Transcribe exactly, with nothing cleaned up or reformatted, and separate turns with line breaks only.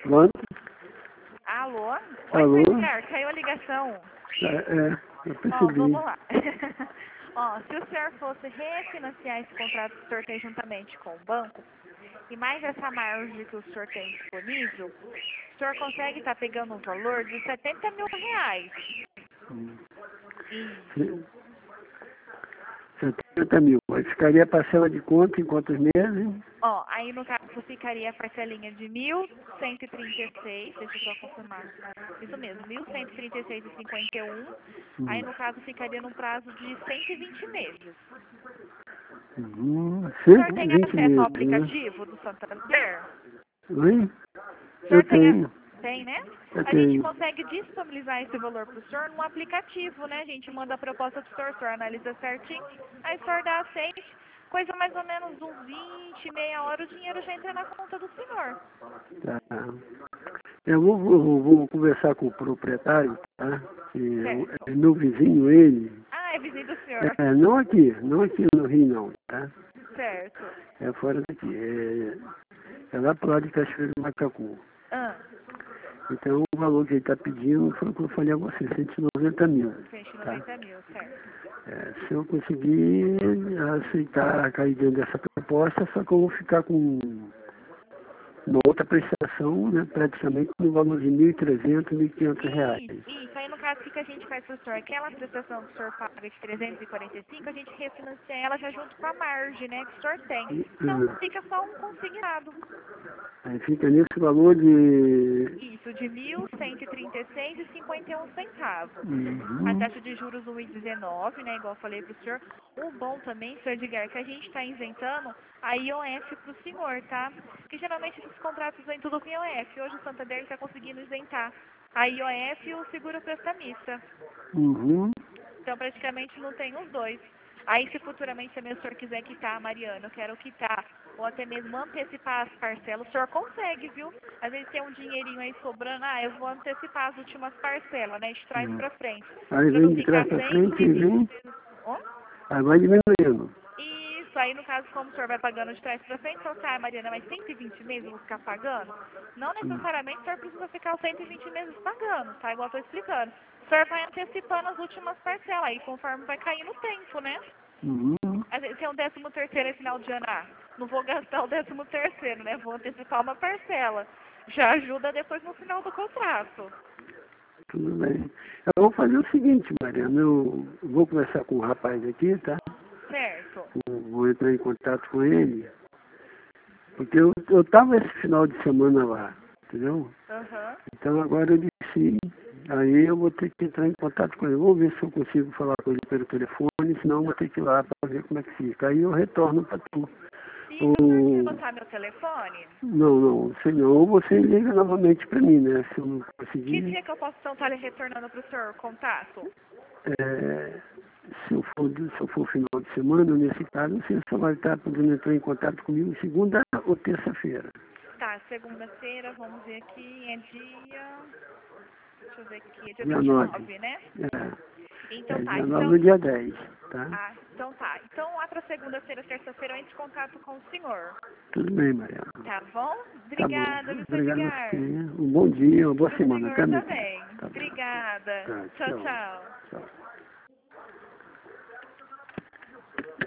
Quanto?
Alô? Oi,
Alô?
Edgar, caiu a ligação.
É, é eu
Ó,
percebi.
vamos lá. Ó, se o senhor fosse refinanciar esse contrato que o senhor tem juntamente com o banco, e mais essa margem que o senhor tem disponível, o senhor consegue estar pegando um valor de setenta mil reais.
Hum.
Isso.
setenta mil. Aí ficaria a parcela de quanto em quantos meses?
Ó, aí no caso ficaria a parcelinha de mil cento e trinta e seis, deixa eu só confirmar. Isso mesmo, mil cento e trinta e seis e cinquenta e um.
Hum.
Aí no caso ficaria num prazo de cento e vinte meses.
Uhum.
O senhor
cento e
tem
vinte
acesso ao
meses, né?
aplicativo do Santander?
Oi?
O
Eu
senhor tem, a...
tenho.
tem, né?
Eu
A gente
tenho.
consegue disponibilizar esse valor para o senhor no aplicativo, né? A gente manda a proposta para o senhor, o senhor analisa certinho, aí o senhor dá aceite, coisa mais ou menos uns vinte, meia hora, o dinheiro já entra na conta do senhor.
Tá. Eu vou, vou, vou conversar com o proprietário, tá? Que é, o-
Certo.
é meu vizinho, ele.
Ah, é vizinho do senhor.
É, não aqui, não aqui no Rio não, tá?
Certo.
É fora daqui. É, é lá pro lado de Cachoeira do Macacu.
Ah,
Então o valor que ele está pedindo foi o que eu falei a você, cento e noventa mil.
cento e
Tá?
noventa mil, certo.
É, se eu conseguir aceitar cair dentro dessa proposta, só que eu vou ficar com uma outra prestação, né, praticamente no valor de mil e trezentos, mil e quinhentos reais.
Isso, isso. Aí no caso, o que que a gente faz pro senhor? Aquela prestação que o senhor paga de trezentos e quarenta e cinco, a gente refinancia ela já junto com a margem, né, que o senhor tem.
E,
Então
ah,
fica só um consignado.
aí fica nesse valor de...
Isso, de mil cento e trinta e seis e cinquenta e um centavos. A
Uhum,
taxa de juros um vírgula dezenove, né, igual eu falei pro senhor. O bom também, senhor Edgar, é que a gente está isentando a I O F pro senhor, tá? Porque geralmente esses contratos vêm tudo com I O F. Hoje o Santander está conseguindo isentar a I O F e o seguro prestamista.
uhum,
Então praticamente não tem os dois. Aí se futuramente também o senhor quiser quitar, Mariana, eu quero quitar, ou até mesmo antecipar as parcelas, o senhor consegue, viu? Às vezes tem um dinheirinho aí sobrando, ah, eu vou antecipar as últimas parcelas, né, de trás
uhum.
pra frente.
Aí
Pra não
vem de trás
ficar
para frente
sempre
e
vinte
vem,
meses. Ó.
aí vai diminuindo.
Isso, aí no caso, como o senhor vai pagando de trás pra frente, então, tá, Mariana, mas cento e vinte meses eu vou ficar pagando? Não necessariamente o senhor precisa ficar os cento e vinte meses pagando, tá? Igual eu tô explicando. O senhor vai antecipando as últimas parcelas, aí conforme vai caindo o tempo, né?
Uhum.
Às vezes tem um décimo terceiro em final de ano, ah, não vou gastar o décimo terceiro, né? Vou antecipar uma parcela. Já ajuda depois no final do contrato.
Tudo bem. Eu vou fazer o seguinte, Mariana, eu vou conversar com o rapaz aqui, tá?
Certo.
Eu vou entrar em contato com ele, porque eu, eu tava esse final de semana lá, entendeu?
Aham.
Então agora eu disse, aí eu vou ter que entrar em contato com ele. Vou ver se eu consigo falar com ele pelo telefone, senão eu vou ter que ir lá para ver como é que fica. Aí eu retorno para tu.
E o senhor quer
Ou,
anotar meu telefone?
não, não, sei não. Ou você liga novamente para mim, né? Se eu não
Que
conseguir.
dia que eu posso então estar retornando para o senhor o contato?
É, se eu for, se eu for final de semana, nesse caso, você só vai estar podendo entrar em contato comigo segunda ou terça-feira.
Tá, segunda-feira, vamos ver aqui, é dia... Deixa eu ver aqui, é dia
Dia
vinte e
nove.
nove, né?
É,
Então
é
tá,
dia nove
então...
ou dia dez, tá?
Ah, então tá. Então lá para segunda-feira, terça-feira eu entro em contato com o senhor.
Tudo bem, Mariana.
Tá bom?
Tá bom.
Obrigada, viu, senhor
Obrigado a
Edgar?
você. Um bom dia, uma boa
Pro
semana
senhor
também.
também.
Tá bom.
Obrigada.
Tá,
Tchau,
tchau.
tchau.
Tchau.